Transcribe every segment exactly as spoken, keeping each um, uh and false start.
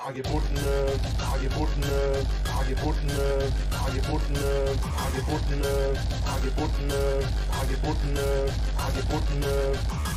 Hagebuttene, Hagebuttene, Hagebuttene, Hagebuttene, Hagebuttene, Hagebuttene, Hagebuttene, Hagebuttene.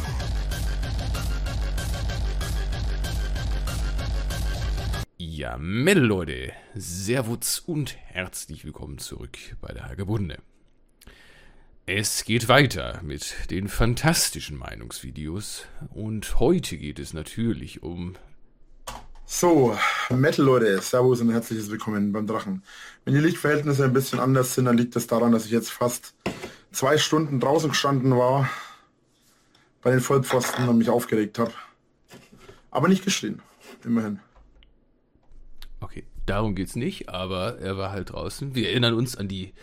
Ja, Mädel Leute, Servus und herzlich willkommen zurück bei der Hagebuttene. Es geht weiter mit den fantastischen Meinungsvideos und heute geht es natürlich um... So, Metal Leute, Servus und herzliches Willkommen beim Drachen. Wenn die Lichtverhältnisse ein bisschen anders sind, dann liegt das daran, dass ich jetzt fast zwei Stunden draußen gestanden war bei den Vollpfosten und mich aufgeregt habe. Aber nicht geschrien, immerhin. Okay, darum geht's nicht, aber er war halt draußen. Wir erinnern uns an die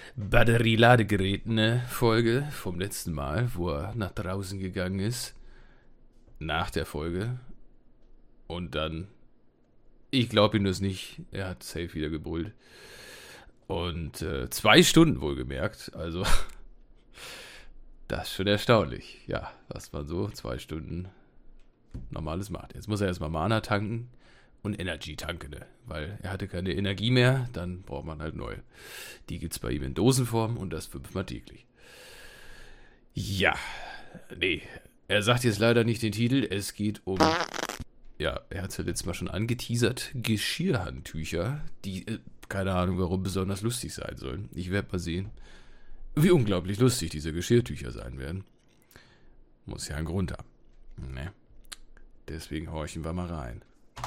Batterieladegeräten-Folge vom letzten Mal, wo er nach draußen gegangen ist. Nach der Folge. Und dann, ich glaube ihm das nicht, er hat safe wieder gebrüllt. Und äh, zwei Stunden wohlgemerkt, also das ist schon erstaunlich. Ja, was man so zwei Stunden Normales macht. Jetzt muss er erstmal Mana tanken und Energy tanken, ne? Weil er hatte keine Energie mehr, dann braucht man halt neue. Die gibt es bei ihm in Dosenform und das fünfmal täglich. Ja, nee, er sagt jetzt leider nicht den Titel, es geht um... Ja, er hat es ja letztes Mal schon angeteasert. Geschirrhandtücher, die, äh, keine Ahnung warum, besonders lustig sein sollen. Ich werde mal sehen, wie unglaublich lustig diese Geschirrtücher sein werden. Muss ja einen Grund haben. Ne? Deswegen horchen wir mal rein.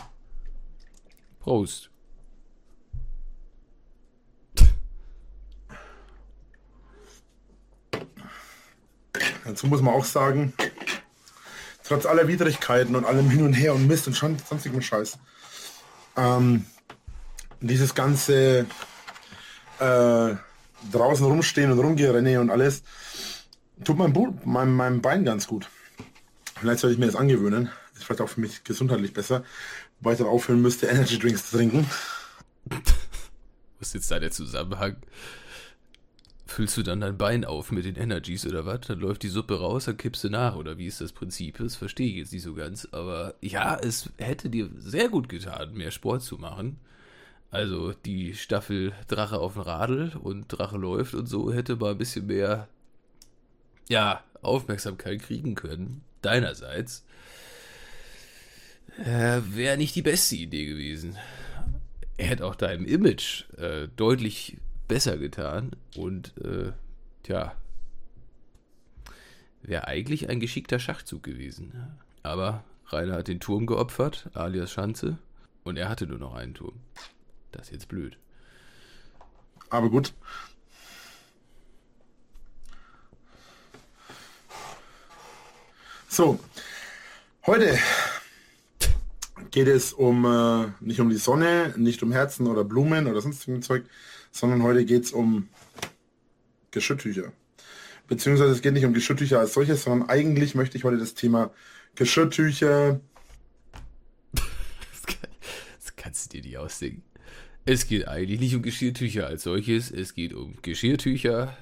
Prost. Dazu muss man auch sagen, trotz aller Widrigkeiten und allem Hin und Her und Mist und schon sonstigem Scheiß, ähm, dieses ganze äh, draußen rumstehen und rumgerenne und alles, tut mein, Bu- mein, meinem Bein ganz gut. Vielleicht sollte ich mir das angewöhnen. Ist vielleicht auch für mich gesundheitlich besser, wobei ich dann aufhören müsste, Energy Drinks zu trinken. Was ist jetzt da der Zusammenhang? Füllst du dann dein Bein auf mit den Energies oder was? Dann läuft die Suppe raus, dann kippst du nach. Oder wie ist das Prinzip? Das verstehe ich jetzt nicht so ganz. Aber ja, es hätte dir sehr gut getan, mehr Sport zu machen. Also die Staffel Drache auf dem Radl und Drache läuft und so hätte mal ein bisschen mehr, ja, Aufmerksamkeit kriegen können. Deinerseits. Äh, wäre nicht die beste Idee gewesen. Er hätte auch deinem Image äh, deutlich besser getan und äh, tja, wäre eigentlich ein geschickter Schachzug gewesen. Aber Rainer hat den Turm geopfert, alias Schanze, und er hatte nur noch einen Turm. Das ist jetzt blöd. Aber gut. So, heute geht es um äh, nicht um die Sonne, nicht um Herzen oder Blumen oder sonstigen Zeug, sondern heute geht es um Geschirrtücher. Beziehungsweise es geht nicht um Geschirrtücher als solches, sondern eigentlich möchte ich heute das Thema Geschirrtücher... Das, kann, das kannst du dir nicht ausdenken. Es geht eigentlich nicht um Geschirrtücher als solches, es geht um Geschirrtücher...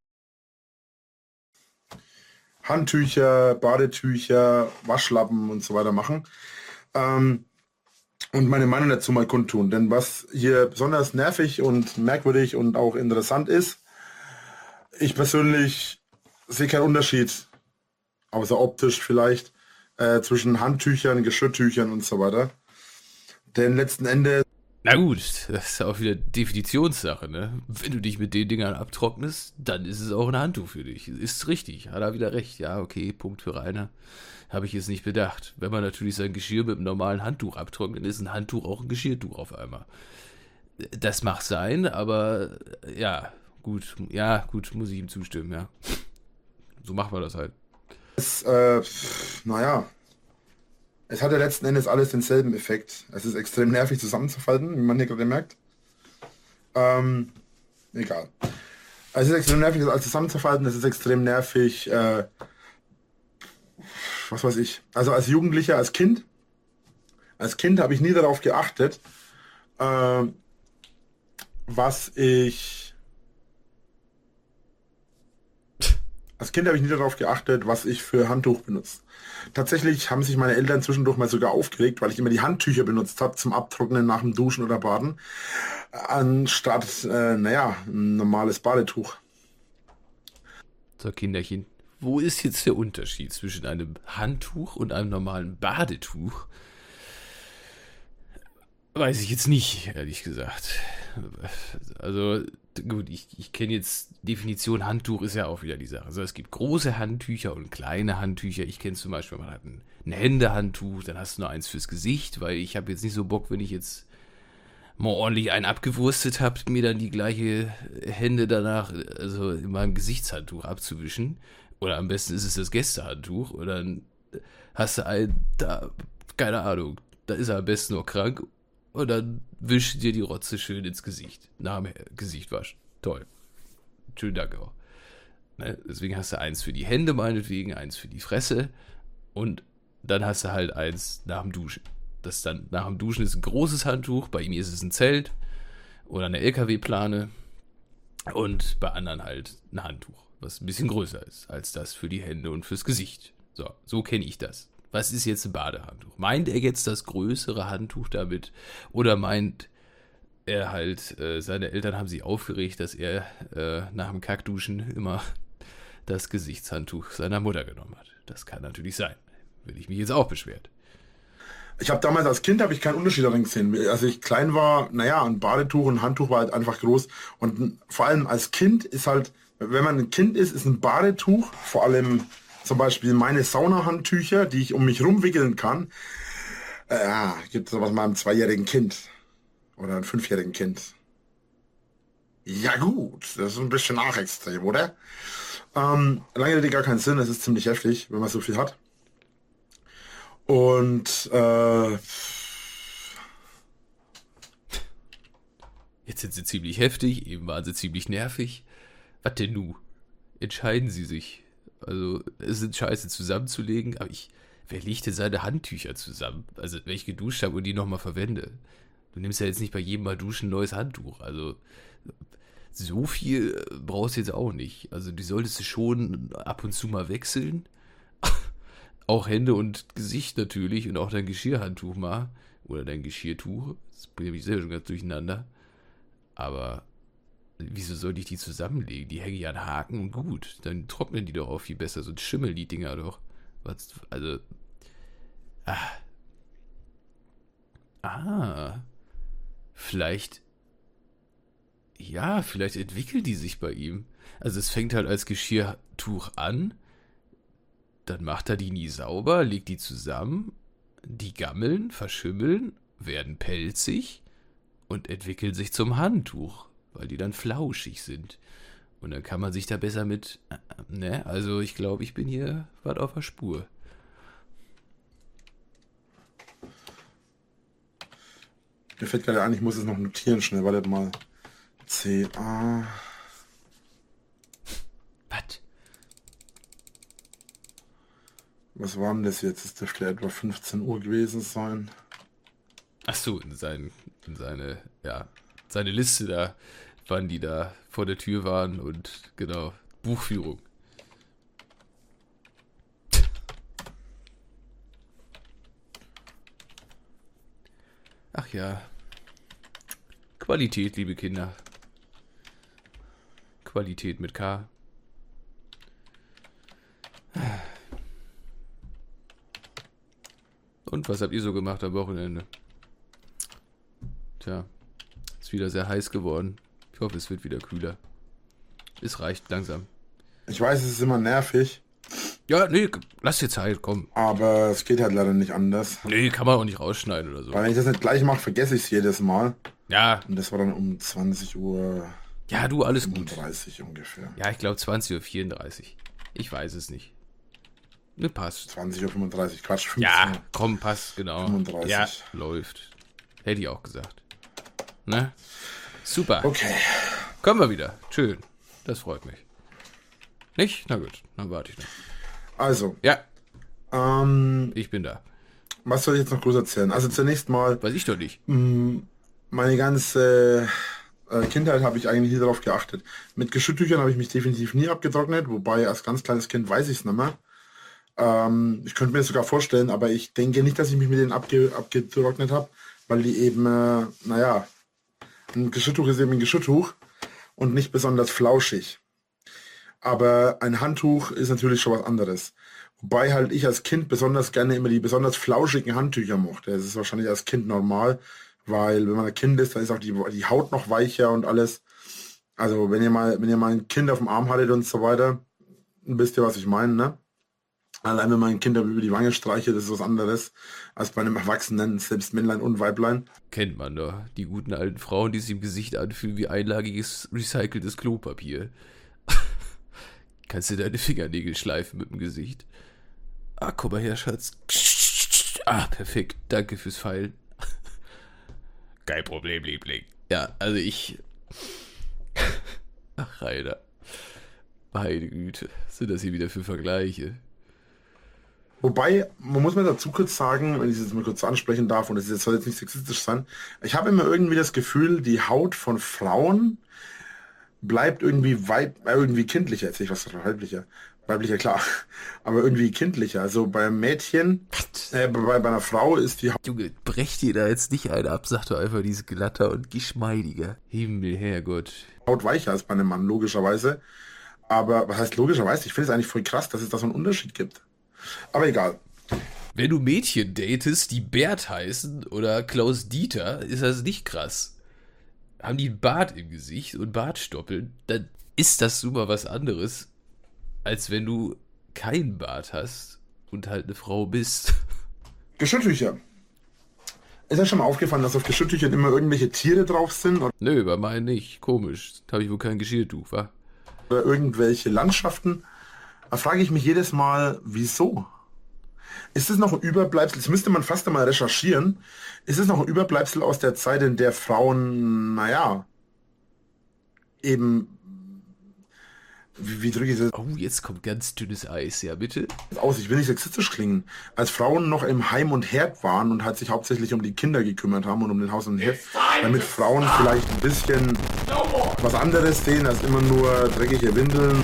Handtücher, Badetücher, Waschlappen und so weiter machen. Ähm, und meine Meinung dazu mal kundtun. Denn was hier besonders nervig und merkwürdig und auch interessant ist, ich persönlich sehe keinen Unterschied, außer optisch vielleicht, äh, zwischen Handtüchern, Geschirrtüchern und so weiter. Denn letzten Endes... Na gut, das ist auch wieder Definitionssache, ne? Wenn du dich mit den Dingern abtrocknest, dann ist es auch ein Handtuch für dich. Ist richtig, hat er wieder recht. Ja, okay, Punkt für Rainer. Habe ich jetzt nicht bedacht. Wenn man natürlich sein Geschirr mit einem normalen Handtuch abtrocknet, ist ein Handtuch auch ein Geschirrtuch auf einmal. Das mag sein, aber ja, gut, ja, gut, muss ich ihm zustimmen, ja. So macht man das halt. Es, äh, naja, es hat ja letzten Endes alles denselben Effekt. Es ist extrem nervig zusammenzufalten, wie man hier gerade merkt. Ähm, egal. Es ist extrem nervig, alles zusammenzufalten. Es ist extrem nervig, äh, was weiß ich. Also als Jugendlicher, als Kind, als Kind habe ich nie darauf geachtet, äh, was ich Als Kind habe ich nie darauf geachtet, was ich für Handtuch benutze. Tatsächlich haben sich meine Eltern zwischendurch mal sogar aufgeregt, weil ich immer die Handtücher benutzt habe zum Abtrocknen nach dem Duschen oder Baden, anstatt, äh, naja, ein normales Badetuch. So, Kinderchen, wo ist jetzt der Unterschied zwischen einem Handtuch und einem normalen Badetuch? Weiß ich jetzt nicht, ehrlich gesagt. Also, gut, ich, ich kenne jetzt, Definition Handtuch ist ja auch wieder die Sache. Also, es gibt große Handtücher und kleine Handtücher. Ich kenne zum Beispiel, man hat ein, ein Händehandtuch, dann hast du nur eins fürs Gesicht, weil ich habe jetzt nicht so Bock, wenn ich jetzt mal ordentlich einen abgewurstet habe, mir dann die gleiche Hände danach, also in meinem Gesichtshandtuch abzuwischen. Oder am besten ist es das Gästehandtuch. Und dann hast du ein, da, keine Ahnung, da ist er am besten noch krank. Und dann wisch dir die Rotze schön ins Gesicht. Nach dem Gesicht waschen. Toll. Schönen Dank auch. Ne? Deswegen hast du eins für die Hände meinetwegen, eins für die Fresse. Und dann hast du halt eins nach dem Duschen. Das dann nach dem Duschen ist ein großes Handtuch. Bei mir ist es ein Zelt oder eine L K W-Plane. Und bei anderen halt ein Handtuch, was ein bisschen größer ist als das für die Hände und fürs Gesicht. So, so kenne ich das. Was ist jetzt ein Badehandtuch? Meint er jetzt das größere Handtuch damit? Oder meint er halt, äh, seine Eltern haben sich aufgeregt, dass er äh, nach dem Kackduschen immer das Gesichtshandtuch seiner Mutter genommen hat? Das kann natürlich sein. Will ich mich jetzt auch beschwert. Ich habe damals als Kind habe ich keinen Unterschied darin gesehen. Als ich klein war, naja, ein Badetuch und ein Handtuch war halt einfach groß. Und vor allem als Kind ist halt, wenn man ein Kind ist, ist ein Badetuch, vor allem zum Beispiel meine Saunahandtücher, die ich um mich rumwickeln kann, äh, ja, gibt es sowas mal einem zweijährigen Kind oder einem fünfjährigen Kind. Ja gut, das ist ein bisschen nachextrem, oder? Ähm, lange Rede gar keinen Sinn, das ist ziemlich heftig, wenn man so viel hat. Und äh, jetzt sind sie ziemlich heftig, eben waren sie ziemlich nervig. Was denn nu? Entscheiden sie sich. Also, es sind scheiße zusammenzulegen, aber ich, wer legt denn seine Handtücher zusammen? Also, wenn ich geduscht habe und die nochmal verwende. Du nimmst ja jetzt nicht bei jedem Mal duschen ein neues Handtuch. Also, so viel brauchst du jetzt auch nicht. Also, die solltest du schon ab und zu mal wechseln. Auch Hände und Gesicht natürlich und auch dein Geschirrhandtuch mal. Oder dein Geschirrtuch. Das bringt mich selber schon ganz durcheinander. Aber wieso sollte ich die zusammenlegen? Die hängen ja an Haken und gut. Dann trocknen die doch auch viel besser. So schimmeln die Dinger doch. Was, also. Ah. Ah. Vielleicht. Ja, vielleicht entwickeln die sich bei ihm. Also es fängt halt als Geschirrtuch an. Dann macht er die nie sauber, legt die zusammen. Die gammeln, verschimmeln, werden pelzig und entwickeln sich zum Handtuch, weil die dann flauschig sind. Und dann kann man sich da besser mit, äh, ne, also ich glaube, ich bin hier was auf der Spur. Mir fällt gerade ein, ich muss es noch notieren schnell, wartet mal. C A. Was? Was war denn das jetzt? Es dürfte etwa fünfzehn Uhr gewesen sein. Ach so, in, sein, in seine, ja, seine Liste da, wann die da vor der Tür waren und genau, Buchführung. Ach ja. Qualität, liebe Kinder. Qualität mit K. Und was habt ihr so gemacht am Wochenende? Tja, ist wieder sehr heiß geworden. Ich hoffe, es wird wieder kühler. Es reicht langsam. Ich weiß, es ist immer nervig. Ja, nee, lass dir Zeit, komm. Aber es geht halt leider nicht anders. Nee, kann man auch nicht rausschneiden oder so. Weil wenn ich das nicht gleich mache, vergesse ich es jedes Mal. Ja. Und das war dann um zwanzig Uhr Ja, du, alles gut. dreißig ungefähr. Ja, ich glaube zwanzig Uhr vierunddreißig. Ich weiß es nicht. Ne, passt. zwanzig Uhr fünfunddreißig, Quatsch, fünfzehn. Ja, komm, passt, genau. fünfunddreißig. Ja, läuft. Hätte ich auch gesagt. Ne? Super. Okay. Kommen wir wieder. Schön. Das freut mich. Nicht? Na gut, dann warte ich noch. Also, Ja, ähm, ich bin da. was soll ich jetzt noch groß erzählen? Also zunächst mal Weiß ich doch nicht. meine ganze äh, Kindheit habe ich eigentlich nie darauf geachtet. Mit Geschirrtüchern habe ich mich definitiv nie abgetrocknet, wobei als ganz kleines Kind weiß ich es nicht mehr. Ähm, ich könnte mir das sogar vorstellen, aber ich denke nicht, dass ich mich mit denen abge abgetrocknet habe, weil die eben, äh, naja, ein Geschirrtuch ist eben ein Geschirrtuch und nicht besonders flauschig. Aber ein Handtuch ist natürlich schon was anderes. Wobei halt ich als Kind besonders gerne immer die besonders flauschigen Handtücher mochte. Das ist wahrscheinlich als Kind normal, weil wenn man ein Kind ist, dann ist auch die, die Haut noch weicher und alles. Also wenn ihr mal, wenn ihr mal ein Kind auf dem Arm hattet und so weiter, dann wisst ihr, was ich meine, ne? Allein wenn man ein Kind über die Wange streichelt, ist es was anderes als bei einem Erwachsenen, selbst Männlein und Weiblein. Kennt man doch. Die guten alten Frauen, die sich im Gesicht anfühlen wie einlagiges, recyceltes Klopapier. Kannst du deine Fingernägel schleifen mit dem Gesicht? Ah, komm mal her, Schatz. Ah, perfekt. Danke fürs Feilen. Kein Problem, Liebling. Ja, also ich... Ach, Rainer. Meine Güte. Was sind das hier wieder für Vergleiche? Wobei, man muss mir dazu kurz sagen, wenn ich es jetzt mal kurz ansprechen darf, und das soll jetzt nicht sexistisch sein, ich habe immer irgendwie das Gefühl, die Haut von Frauen bleibt irgendwie weib, äh, irgendwie kindlicher, jetzt nicht was weiblicher, weiblicher klar, aber irgendwie kindlicher. Also beim Mädchen, äh, bei, bei einer Frau ist die Haut... Junge, brech dir da jetzt nicht eine ab, sag doch einfach, die ist glatter und geschmeidiger. Himmel, Herrgott. Haut weicher als bei einem Mann, logischerweise. Aber was heißt logischerweise? Ich finde es eigentlich voll krass, dass es da so einen Unterschied gibt. Aber egal. Wenn du Mädchen datest, die Bert heißen oder Klaus Dieter, ist das nicht krass. Haben die einen Bart im Gesicht und Bartstoppeln, dann ist das super was anderes, als wenn du keinen Bart hast und halt eine Frau bist. Geschirrtücher. Ist ja schon mal aufgefallen, dass auf Geschirrtüchern immer irgendwelche Tiere drauf sind? Oder Nö, bei meinen nicht. Komisch. Da habe ich wohl kein Geschirrtuch, wa? oder irgendwelche Landschaften. Da frage ich mich jedes Mal, wieso? Ist es noch ein Überbleibsel, das müsste man fast einmal recherchieren, ist es noch ein Überbleibsel aus der Zeit, in der Frauen, naja, eben, wie, wie drücke ich das Oh, jetzt kommt ganz dünnes Eis, ja bitte? aus? Ich will nicht sexistisch klingen. Als Frauen noch im Heim und Herd waren und halt sich hauptsächlich um die Kinder gekümmert haben und um den Haus und Herd, damit Frauen vielleicht ein bisschen was anderes sehen als immer nur dreckige Windeln.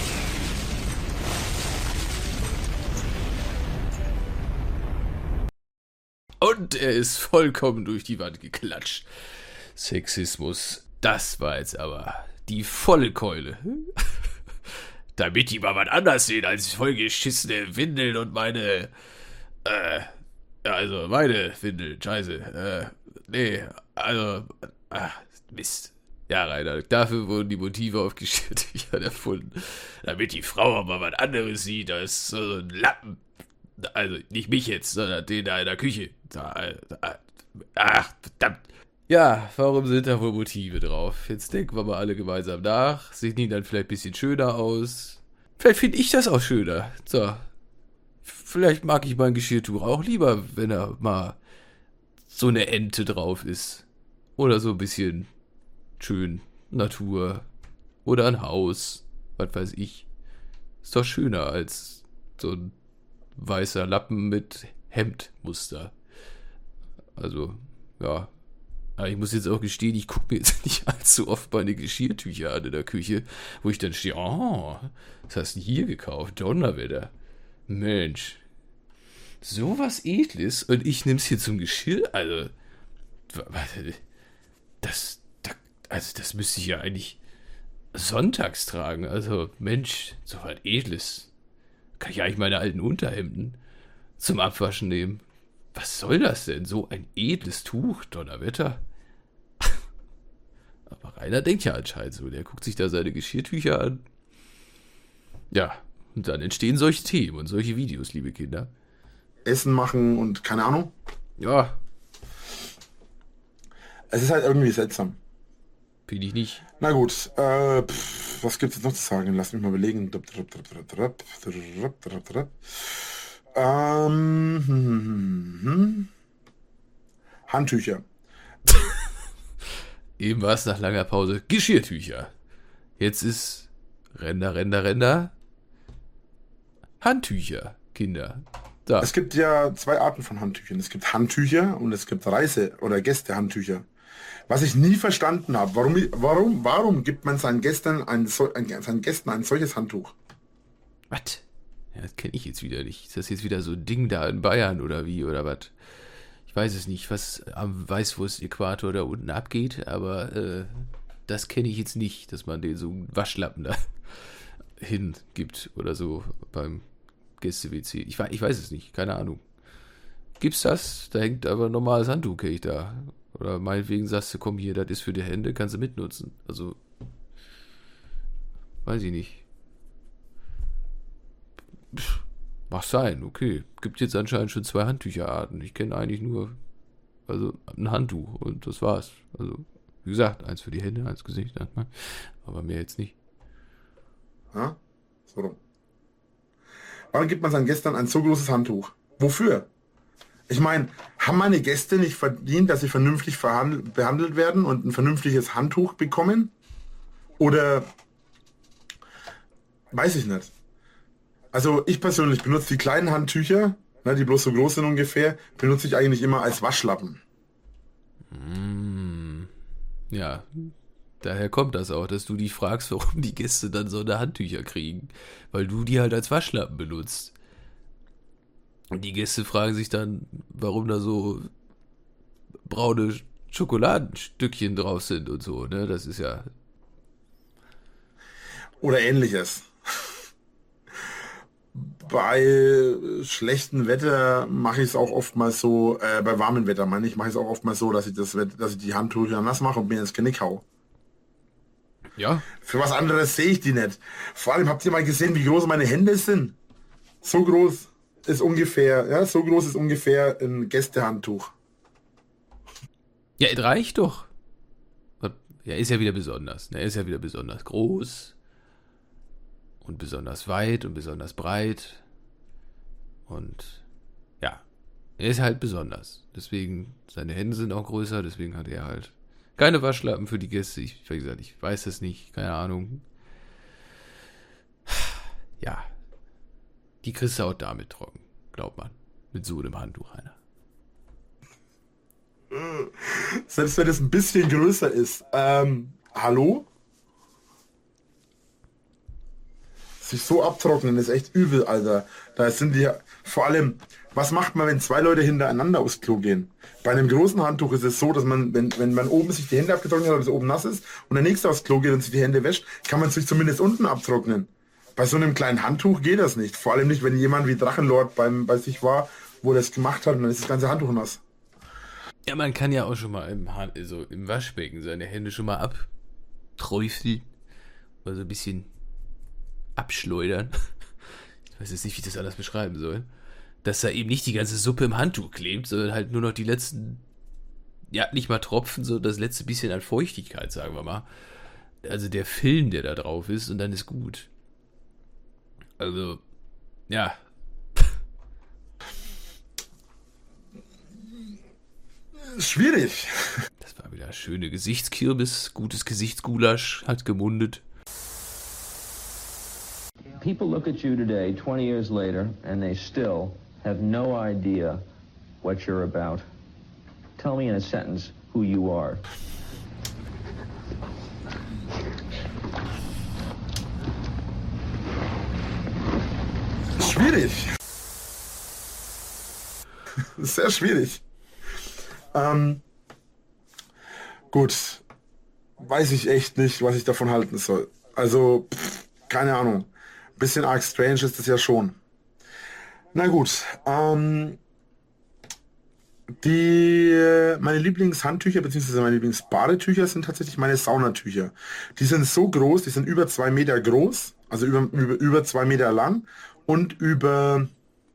Und er ist vollkommen durch die Wand geklatscht. Sexismus, das war jetzt aber die volle Keule. Damit die mal was anders sehen als vollgeschissene Windeln und meine, äh, also meine Windeln, scheiße, äh, nee, also, ach, Mist. Ja, Rainer, dafür wurden die Motive auf Geschirrtüchern erfunden. Damit die Frau mal was anderes sieht als so ein Lappen. Also nicht mich jetzt, sondern den da in der Küche. Da, da, ach, verdammt. Ja, warum sind da wohl Motive drauf? Jetzt denken wir mal alle gemeinsam nach. Sehen die dann vielleicht ein bisschen schöner aus? Vielleicht finde ich das auch schöner. So. Vielleicht mag ich mein Geschirrtuch auch lieber, wenn da mal so eine Ente drauf ist. Oder so ein bisschen schön Natur. Oder ein Haus. Was weiß ich. Ist doch schöner als so ein weißer Lappen mit Hemdmuster. Also, ja. Aber ich muss jetzt auch gestehen, ich gucke mir jetzt nicht allzu oft meine Geschirrtücher an in der Küche, wo ich dann stehe, oh, was hast du denn hier gekauft? Donnerwetter. Mensch. So was Edles und ich nehm's hier zum Geschirr? Also, das, also das müsste ich ja eigentlich sonntags tragen. Also, Mensch, so was Edles. Kann ich eigentlich meine alten Unterhemden zum Abwaschen nehmen? Was soll das denn? So ein edles Tuch, Donnerwetter. Aber Rainer denkt ja anscheinend so. Der guckt sich da seine Geschirrtücher an. Ja, und dann entstehen solche Themen und solche Videos, liebe Kinder. Essen machen und keine Ahnung. Ja. Es ist halt irgendwie seltsam. Finde ich nicht. Na gut, äh, pff, was gibt's jetzt noch zu sagen? Lass mich mal überlegen. Ähm, hm, hm, hm. Handtücher. Eben war es nach langer Pause Geschirrtücher. Jetzt ist Ränder, Ränder, Ränder. Handtücher, Kinder. Da. Es gibt ja zwei Arten von Handtüchern. Es gibt Handtücher und es gibt Reise- oder Gästehandtücher. Was ich nie verstanden habe, warum, warum, warum gibt man seinen Gästen ein, ein, seinen Gästen ein solches Handtuch? Was? Ja, das kenne ich jetzt wieder nicht. Ist das jetzt wieder so ein Ding da in Bayern oder wie oder was? Ich weiß es nicht, was am Weißwurst-Äquator da unten abgeht, aber äh, das kenne ich jetzt nicht, dass man den so einen Waschlappen da hingibt oder so beim Gäste-W C. Ich, ich weiß es nicht, keine Ahnung. Gibt's das? Da hängt aber ein normales Handtuch, kenn ich da. Oder meinetwegen sagst du, komm hier, das ist für die Hände, kannst du mitnutzen. Also, weiß ich nicht. Pff, mag sein, okay. Gibt jetzt anscheinend schon zwei Handtücherarten. Ich kenne eigentlich nur, also ein Handtuch und das war's. Also, wie gesagt, eins für die Hände, eins Gesicht, aber mehr jetzt nicht. Ja, so rum. Warum gibt man seinen Gästen ein so großes Handtuch? Wofür? Ich meine, haben meine Gäste nicht verdient, dass sie vernünftig behandelt werden und ein vernünftiges Handtuch bekommen? Oder weiß ich nicht. Also ich persönlich benutze die kleinen Handtücher, ne, die bloß so groß sind ungefähr, benutze ich eigentlich immer als Waschlappen. Mm, ja, daher kommt das auch, dass du dich fragst, warum die Gäste dann so eine Handtücher kriegen. Weil du die halt als Waschlappen benutzt. Und die Gäste fragen sich dann, warum da so braune Schokoladenstückchen drauf sind und so, ne? Das ist ja... Oder ähnliches. Bei schlechtem Wetter mache ich es auch oftmals so, äh, bei warmem Wetter meine ich, mache ich es auch oftmals so, dass ich das, dass ich die Handtücher nass mache und mir ins Genick hau. Ja. Für was anderes sehe ich die nicht. Vor allem habt ihr mal gesehen, wie groß meine Hände sind? So groß ist ungefähr, ja, so groß ist ungefähr ein Gästehandtuch. Ja, es reicht doch. Ja, ist ja wieder besonders. Er ist ja wieder besonders groß und besonders weit und besonders breit. Und ja, er ist halt besonders. Deswegen, seine Hände sind auch größer, deswegen hat er halt keine Waschlappen für die Gäste. Ich, wie gesagt, ich weiß es nicht, keine Ahnung. Ja, die kriegst du auch damit trocken, glaubt man. Mit so einem Handtuch einer. Selbst wenn es ein bisschen größer ist. Ähm, hallo? Sich so abtrocknen ist echt übel, Alter. Da sind die, vor allem, was macht man, wenn zwei Leute hintereinander aufs Klo gehen? Bei einem großen Handtuch ist es so, dass man, wenn, wenn man oben sich die Hände abgetrocknet hat, oder es oben nass ist, und der nächste aufs Klo geht und sich die Hände wäscht, kann man sich zumindest unten abtrocknen. Bei so einem kleinen Handtuch geht das nicht. Vor allem nicht, wenn jemand wie Drachenlord beim, bei sich war, wo er das gemacht hat, und dann ist das ganze Handtuch nass. Ja, man kann ja auch schon mal im, also im Waschbecken seine Hände schon mal abträufeln. Oder so ein bisschen abschleudern. Ich weiß jetzt nicht, wie ich das anders beschreiben soll. Dass da eben nicht die ganze Suppe im Handtuch klebt, sondern halt nur noch die letzten, ja, nicht mal Tropfen, so das letzte bisschen an Feuchtigkeit, sagen wir mal. Also der Film, der da drauf ist, und dann ist gut. Also, ja. Schwierig. Das war wieder schöne Gesichtskürbis, gutes Gesichtsgulasch, hat gemundet. People look at you today, twenty years later, and they still have no idea what you're about. Tell me in a sentence who you are. Schwierig. Sehr schwierig. Ähm, gut. Weiß ich echt nicht, was ich davon halten soll. Also, pff, keine Ahnung. Bisschen arg strange ist das ja schon. Na gut. Ähm, die, meine Lieblingshandtücher bzw. meine Lieblingsbadetücher sind tatsächlich meine Saunatücher. Die sind so groß, die sind über zwei Meter groß, also über, über, über zwei Meter lang und über,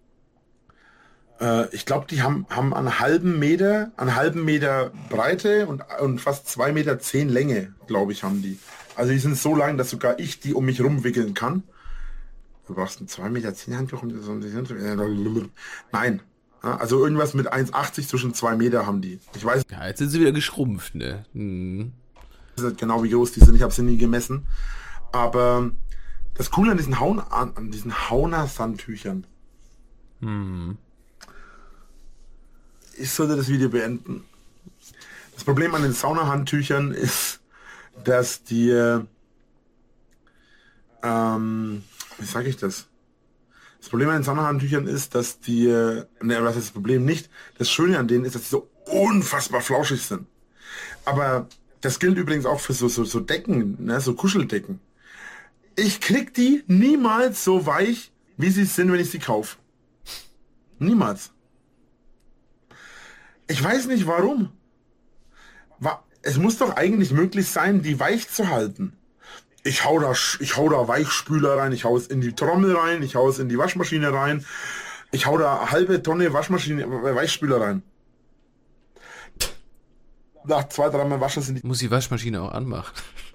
äh, ich glaube, die haben, haben einen halben Meter, einen halben Meter Breite und, und fast zwei Meter zehn Länge, glaube ich, haben die. Also die sind so lang, dass sogar ich die um mich rumwickeln kann. Du brauchst ein zwei Meter zehn Handtuch und so. Nein. Also irgendwas mit eins achtzig zwischen zwei Meter haben die. Ich weiß Ja, jetzt sind sie wieder geschrumpft, ne? Hm. nicht genau, wie groß die sind. Ich habe sie nie gemessen. Aber das Coole an diesen Haun an diesen Hauner-Sandtüchern. Hm. Ich sollte das Video beenden. Das Problem an den Saunahandtüchern ist, dass die, ähm, wie sage ich das? Das Problem an den Saunahandtüchern ist, dass die, ne, was ist das Problem nicht? Das Schöne an denen ist, dass sie so unfassbar flauschig sind. Aber das gilt übrigens auch für so, so, so Decken, ne, so Kuscheldecken. Ich krieg die niemals so weich, wie sie sind, wenn ich sie kaufe. Niemals. Ich weiß nicht warum. Es muss doch eigentlich möglich sein, die weich zu halten. Ich hau da, ich hau da Weichspüler rein, ich hau es in die Trommel rein, ich hau es in die Waschmaschine rein, ich hau da eine halbe Tonne Waschmaschine, Weichspüler rein. Nach zwei, dreimal waschen sind die... Muss die Waschmaschine auch anmachen.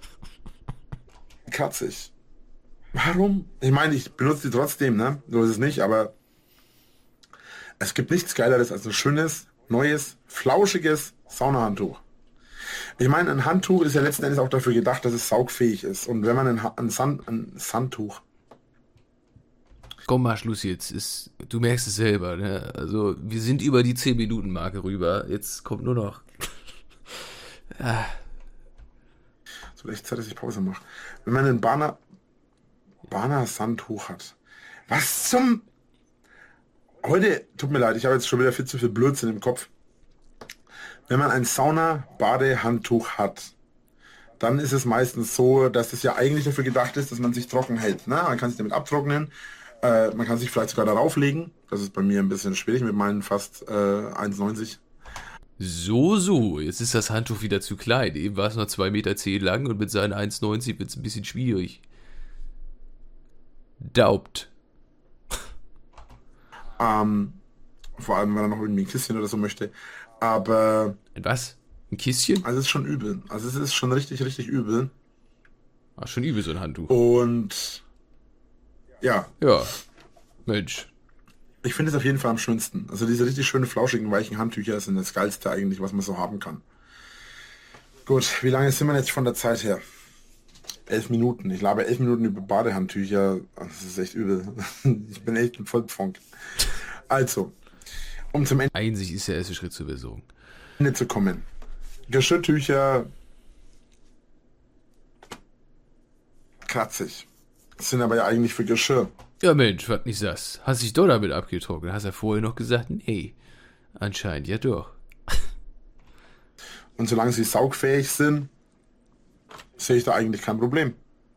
Kratzig. Warum? Ich meine, ich benutze die trotzdem, ne? So ist es nicht, aber es gibt nichts Geileres als ein schönes, neues, flauschiges Saunahandtuch. Ich meine, ein Handtuch ist ja letzten Endes auch dafür gedacht, dass es saugfähig ist. Und wenn man ein, ein, Sand, ein Sandtuch... Komm mal, Schluss jetzt. Ist, du merkst es selber, ne? Also, wir sind über die zehn Minuten Marke rüber. Jetzt kommt nur noch... ah. So, echt Zeit, dass ich Pause mache. Wenn man ein Bana... Bana Sandtuch hat. Was zum... Heute, tut mir leid, ich habe jetzt schon wieder viel zu viel Blödsinn im Kopf. Wenn man ein Sauna-Badehandtuch hat, dann ist es meistens so, dass es ja eigentlich dafür gedacht ist, dass man sich trocken hält. Ne? Man kann sich damit abtrocknen, äh, man kann sich vielleicht sogar darauf legen. Das ist bei mir ein bisschen schwierig mit meinen fast äh, eins neunzig. So, so, jetzt ist das Handtuch wieder zu klein. Eben war es noch zwei Meter zehn lang und mit seinen eins neunzig wird es ein bisschen schwierig. Daubt. Ähm, vor allem, wenn er noch irgendwie ein Kisschen oder so möchte. Aber... Ein was? Ein Kisschen? Also es ist schon übel. Also es ist schon richtig, richtig übel. Ach, schon übel so ein Handtuch. Und... Ja. Ja. Mensch. Ich finde es auf jeden Fall am schönsten. Also diese richtig schönen, flauschigen, weichen Handtücher sind das Geilste eigentlich, was man so haben kann. Gut, wie lange sind wir jetzt von der Zeit her? Elf Minuten. Ich labe elf Minuten über Badehandtücher. Das ist echt übel. Ich bin echt ein Vollpfonk. Also, um zum Einsicht ist der erste Schritt zur Besserung. Ende zu kommen. Geschirrtücher kratzig. Das sind aber ja eigentlich für Geschirr. Ja Mensch, was nicht das? Hast dich doch damit abgetrocknet? Hast ja vorher noch gesagt, nee. Anscheinend ja doch. Und solange sie saugfähig sind, sehe ich da eigentlich kein Problem.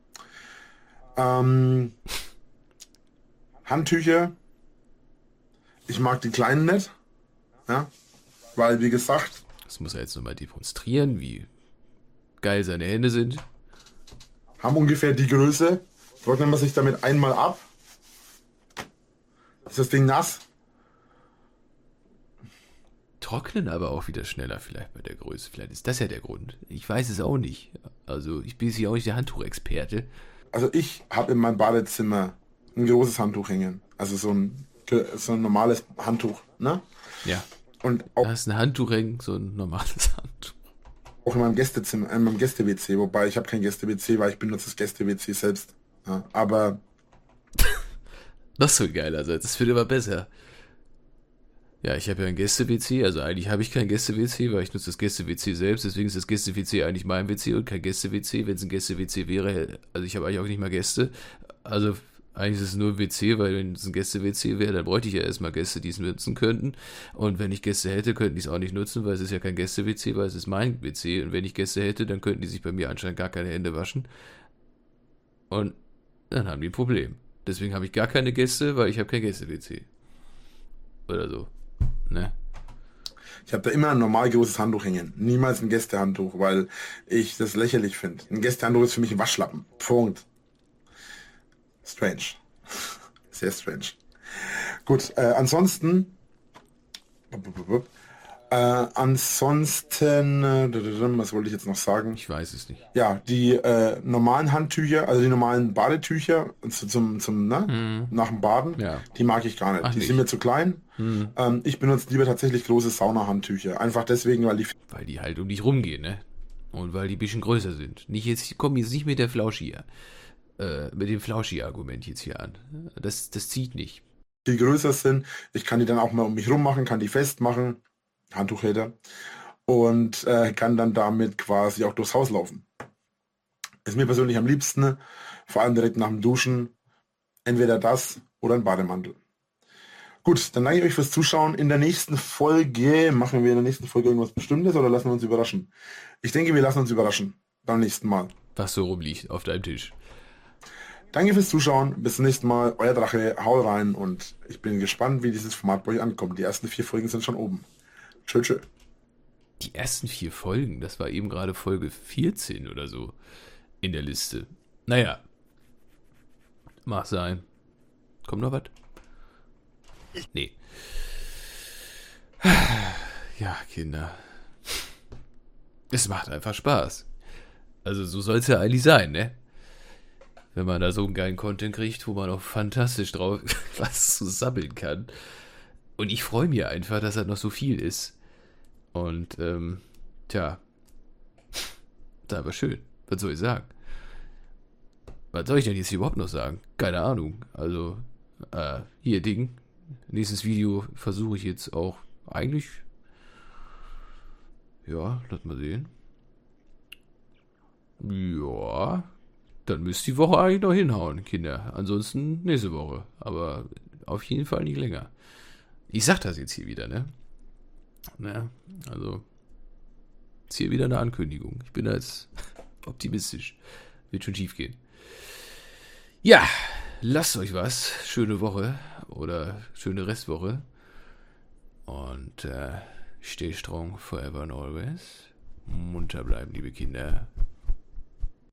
Ähm, Handtücher. Ich mag die kleinen nicht. Ja, weil, wie gesagt... Das muss er jetzt nochmal demonstrieren, wie geil seine Hände sind. Haben ungefähr die Größe. Trocknen wir sich damit einmal ab. Ist das Ding nass? Trocknen aber auch wieder schneller vielleicht bei der Größe. Vielleicht ist das ja der Grund. Ich weiß es auch nicht. Also ich bin hier auch nicht der Handtuchexperte. Also ich habe in meinem Badezimmer ein großes Handtuch hängen. Also so ein, so ein normales Handtuch. Ne? Ja. Und auch, da ist ein Handtuch hängen, so ein normales Handtuch. Auch in meinem Gästezimmer, in meinem Gäste-W C. Wobei ich habe kein Gäste-W C, weil ich benutze das Gäste-W C selbst. Ja, aber... Das ist so geil, also das wird immer besser. Ja, ich habe ja ein Gäste-W C, also eigentlich habe ich kein Gäste-W C, weil ich nutze das Gäste-W C selbst, deswegen ist das Gäste-W C eigentlich mein W C und kein Gäste-W C. Wenn es ein Gäste-W C wäre, also ich habe eigentlich auch nicht mal Gäste, also eigentlich ist es nur ein W C, weil wenn es ein Gäste-W C wäre, dann bräuchte ich ja erstmal Gäste, die es nutzen könnten. Und wenn ich Gäste hätte, könnten die es auch nicht nutzen, weil es ist ja kein Gäste-W C, weil es ist mein W C. Und wenn ich Gäste hätte, dann könnten die sich bei mir anscheinend gar keine Hände waschen. Und dann haben die ein Problem. Deswegen habe ich gar keine Gäste, weil ich habe kein Gäste-W C. Oder so. Ne? Ich habe da immer ein normal großes Handtuch hängen. Niemals ein Gästehandtuch, weil ich das lächerlich finde. Ein Gästehandtuch ist für mich ein Waschlappen. Punkt. Strange. Sehr strange. Gut, äh, ansonsten äh, ansonsten äh, was wollte ich jetzt noch sagen? Ich weiß es nicht. Ja, die äh, normalen Handtücher, also die normalen Badetücher zum, zum ne? Hm. nach dem Baden, Ja. die mag ich gar nicht. Ach, die nicht. sind mir zu klein. Hm. Ähm, ich benutze lieber tatsächlich große Saunahandtücher. Einfach deswegen, weil die Weil die halt um dich rumgehen, ne? Und weil die ein bisschen größer sind. Nicht jetzt, komm jetzt nicht mit der Flauschi, äh, mit dem Flauschi-Argument jetzt hier an. Das, das zieht nicht. viel größer sind. Ich kann die dann auch mal um mich rum machen, kann die festmachen. Handtuchhalter. und äh, kann dann damit quasi auch durchs Haus laufen. Ist mir persönlich am liebsten, vor allem direkt nach dem Duschen, entweder das oder ein Bademantel. Gut, dann danke ich euch fürs Zuschauen. In der nächsten Folge, machen wir in der nächsten Folge irgendwas Bestimmtes oder lassen wir uns überraschen? Ich denke, wir lassen uns überraschen. Beim nächsten Mal. Was so rumliegt auf deinem Tisch. Danke fürs Zuschauen. Bis zum nächsten Mal. Euer Drache, haut rein und ich bin gespannt, wie dieses Format bei euch ankommt. Die ersten vier Folgen sind schon oben. Tschö, tschö. Die ersten vier Folgen, das war eben gerade Folge vierzehn oder so in der Liste. Naja. Mag sein. Kommt noch was? Nee. Ja, Kinder. Es macht einfach Spaß. Also so soll es ja eigentlich sein, ne? Wenn man da so einen geilen Content kriegt, wo man auch fantastisch drauf was zu sabbeln kann. Und ich freue mich einfach, dass das noch so viel ist. Und, ähm, tja. Das ist aber schön. Was soll ich sagen? Was soll ich denn jetzt überhaupt noch sagen? Keine Ahnung. Also, äh, hier Ding. Nächstes Video versuche ich jetzt auch eigentlich. Ja, lass mal sehen. Ja, dann müsst die Woche eigentlich noch hinhauen, Kinder. Ansonsten nächste Woche. Aber auf jeden Fall nicht länger. Ich sag das jetzt hier wieder, ne? Ne? Also, ist hier wieder eine Ankündigung. Ich bin da jetzt optimistisch. Wird schon schief gehen. Ja, lasst euch was. Schöne Woche oder schöne Restwoche. Und äh, stay strong forever and always. Munter bleiben, liebe Kinder.